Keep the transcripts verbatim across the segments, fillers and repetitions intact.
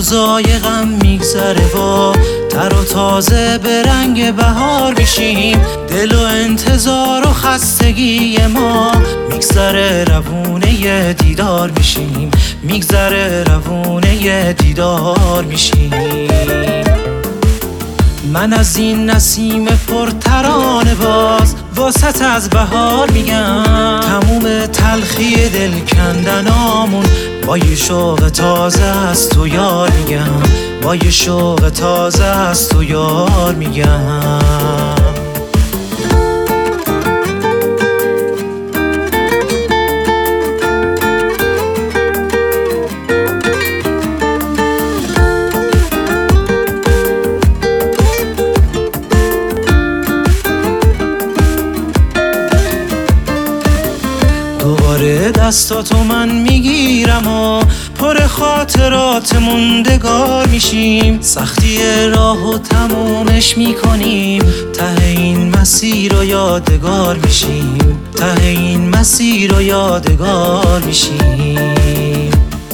روزای غم میگذره و تر و تازه به رنگ بهار میشیم. دل و انتظار و خستگی ما میگذره روونه دیدار میشیم. میگذره روونه دیدار میشیم. من از این نسیم پرترانه باز واسط از بهار میگم. تموم تلخی دل کندنامون با یه شوق تازه از تو یار میگم. با یه شوق تازه از تو یار میگم. دوباره دستاتو من میگیرم و پر خاطرات موندگار میشیم. سختی راه و تمومش میکنیم. ته این مسیر رو یادگار میشیم. ته این مسیر رو یادگار میشیم.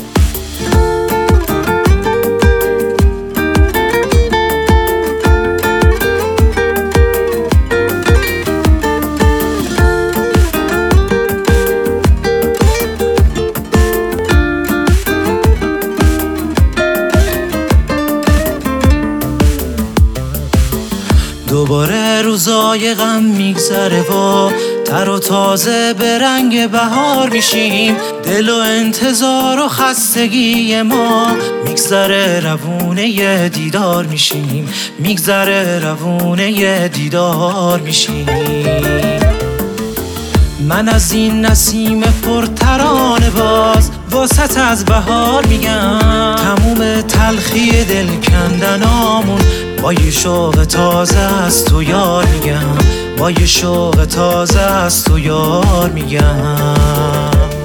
دوباره روزای غم میگذره و تر و تازه به رنگ بهار میشیم. دل و انتظار و خستگی ما میگذره روونه دیدار میشیم. میگذره روونه دیدار میشیم. من از این نسیم پرترانه باز واسط از بهار میگم. تموم تلخی دل کندنامون با یه شوق تازه از تو یار میگم. با یه شوق تازه از تو یار میگم.